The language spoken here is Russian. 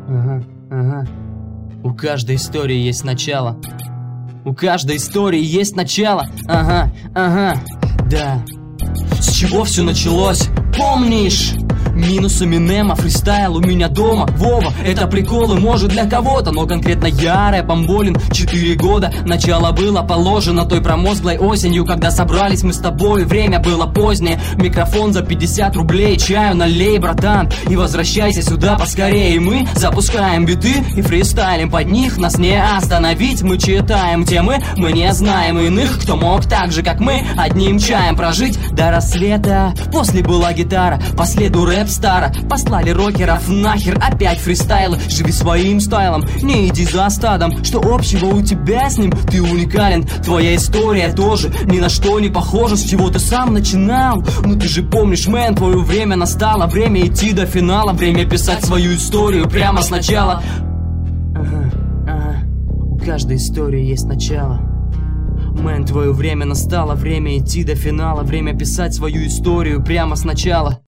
Ага, ага. У каждой истории есть начало. У каждой истории есть начало. Ага, ага, да. С чего все началось? Помнишь? Минус Эминема, фристайл у меня дома. Вова, это приколы, может для кого-то, но конкретно я рэпом болен 4 года. Начало было положено той промозглой осенью, когда собрались мы с тобой, время было позднее. Микрофон за 50 рублей, чаю налей, братан, и возвращайся сюда поскорее. Мы запускаем биты и фристайлим под них, нас не остановить. Мы читаем темы, мы не знаем иных, кто мог так же, как мы, одним чаем прожить до рассвета. После была гитара, по следу рэп стара. Послали рокеров нахер, опять фристайлы. Живи своим стайлом, не иди за стадом. Что общего у тебя с ним? Ты уникален, твоя история тоже ни на что не похожа. С чего ты сам начинал? Ну ты же помнишь, мэн, твое время настало. Время идти до финала, время писать свою историю прямо сначала. Ага, ага. У каждой истории есть начало. Мэн, твое время настало. Время идти до финала, время писать свою историю прямо сначала.